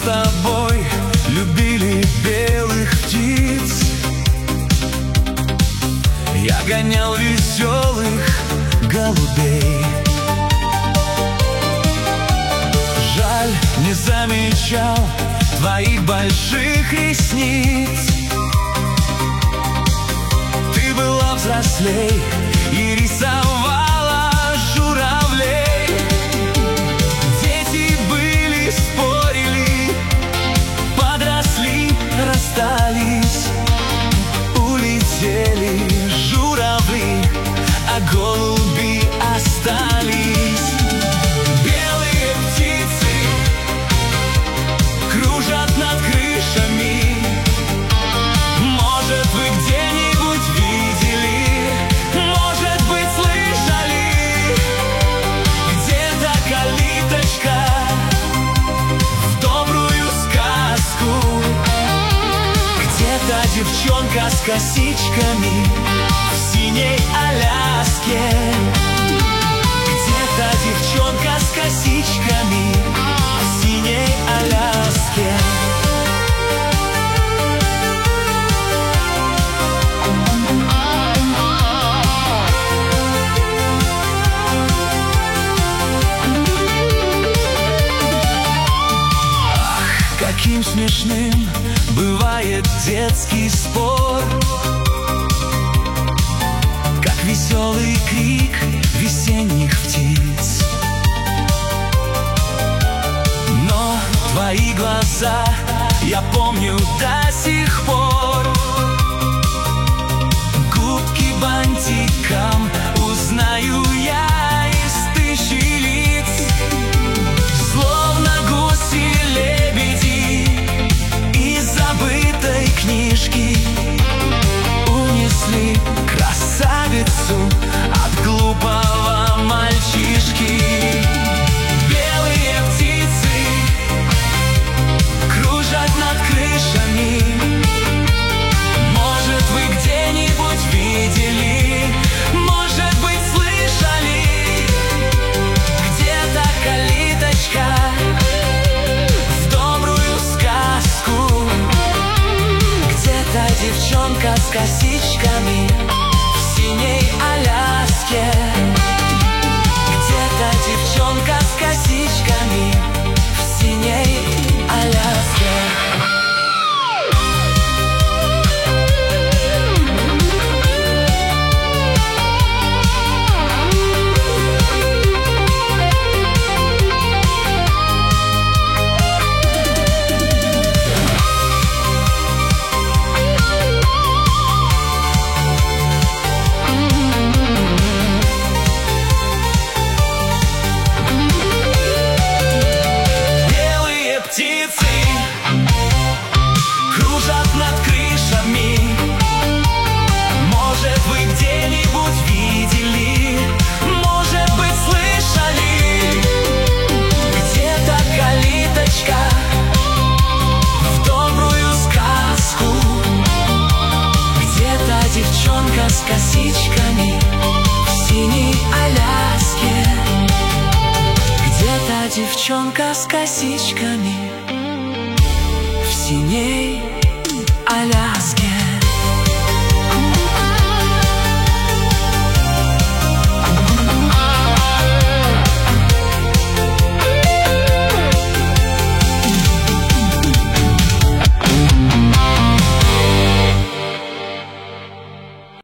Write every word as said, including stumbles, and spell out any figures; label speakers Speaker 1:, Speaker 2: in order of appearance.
Speaker 1: тобой любили белых птиц. Я гонял веселых голубей. Жаль, не замечал твоих больших ресниц. Ты была взрослей и рисовала журавлей. Дети были, спорили, подросли, расстались. Улетели журавли, а голуби остались. Белые птицы кружат над крышами. Может, вы где-нибудь видели, может быть, слышали, где-то калиточка в добрую сказку, где-то девчонка с косичками в синей Аляске, где-то девчонка с косичками в синей Аляске. Каким смешным бывает детский спор, как веселый крик весенних птиц. Но твои глаза я помню до сих пор. Губки бантиком узнаю я из тысячи лиц. Словно гуси-лебеди из забытой книжки унесли красавицу от глупого мальчишки. Белые птицы кружат над крышами. Может, вы где-нибудь видели, может быть, слышали, где-то калиточка в добрую сказку, где-то девчонка с косичками в синей Аляске, где-то девчонка с косичками в синей Аляске. Кружат над крышами. Может, вы где-нибудь видели, может быть, слышали, где-то калиточка в добрую сказку, где-то девчонка с косичками в синей Аляске, где-то девчонка с косичками в синей